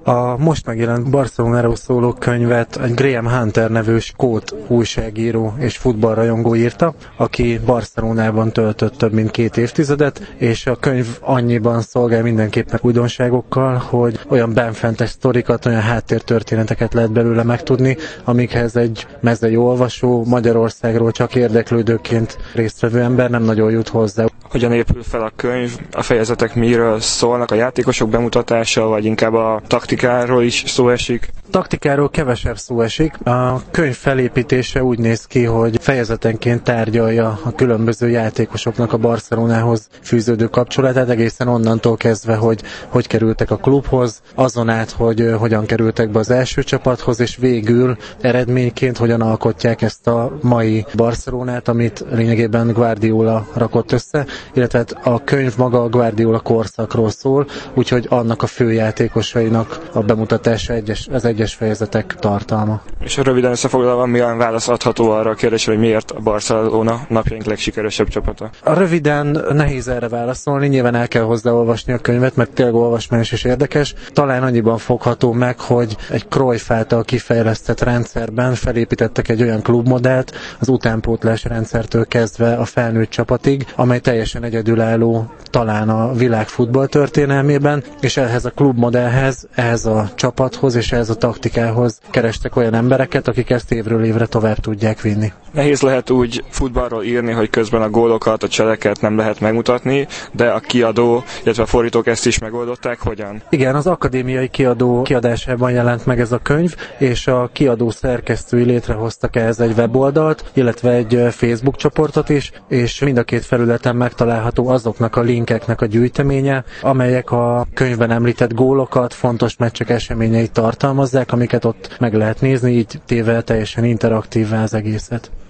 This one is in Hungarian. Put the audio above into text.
A most megjelent Barcelonáról szóló könyvet egy Graham Hunter nevű skót újságíró és futballrajongó írta, aki Barcelonában töltött több mint 2 évtizedet, és a könyv annyiban szolgál mindenképpen újdonságokkal, hogy olyan benfentes sztorikat, olyan háttértörténeteket lehet belőle megtudni, amikhez egy mezei olvasó Magyarországról csak érdeklődőként résztvevő ember nem nagyon jut hozzá. Hogyan épül fel a könyv? A fejezetek miről szólnak? A játékosok bemutatása, vagy inkább a taktikáról is szó esik? Taktikáról kevesebb szó esik. A könyv felépítése úgy néz ki, hogy fejezetenként tárgyalja a különböző játékosoknak a Barcelonához fűződő kapcsolatát, egészen onnantól kezdve, hogy kerültek a klubhoz, azon át, hogy hogyan kerültek be az első csapathoz, és végül eredményként hogyan alkotják ezt a mai Barcelonát, amit lényegében Guardiola rakott össze, illetve a könyv maga a Guardiola korszakról szól, úgyhogy annak a főjátékosainak a bemutatása az egyes fejezetek tartalma. És röviden összefoglalva, milyen válasz adható arra a kérdésre, hogy miért a Barcelona napjaink legsikeresebb csapata? Röviden nehéz erre válaszolni, nyilván el kell hozzá olvasni a könyvet, mert tényleg olvasmányos és érdekes. Talán annyiban fogható meg, hogy egy Cruyff által kifejlesztett rendszerben felépítettek egy olyan klubmodellt, az utánpótlás rendszertől kezdve a felnőtt csapatig, amely teljesen egyedülálló talán a világ futball történelmében, és ehhez a klubmodellhez, ehhez a csapathoz és ehhez a taktikához kerestek olyan embereket, akik ezt évről évre tovább tudják vinni. Nehéz lehet úgy futballról írni, hogy közben a gólokat, a cseleket nem lehet megmutatni, de a kiadó, illetve a fordítók ezt is megoldották. Hogyan? Igen, az akadémiai kiadó kiadásában jelent meg ez a könyv, és a kiadó szerkesztői létrehoztak ehhez egy weboldalt, illetve egy Facebook csoportot is, és mind a 2 felületen megtalálható azoknak a linkeknek a gyűjteménye, amelyek a könyvben említett gólokat, fontos meccsek eseményeit tartalmazzák, amiket ott meg lehet nézni, így téve teljesen interaktívvá az egészet.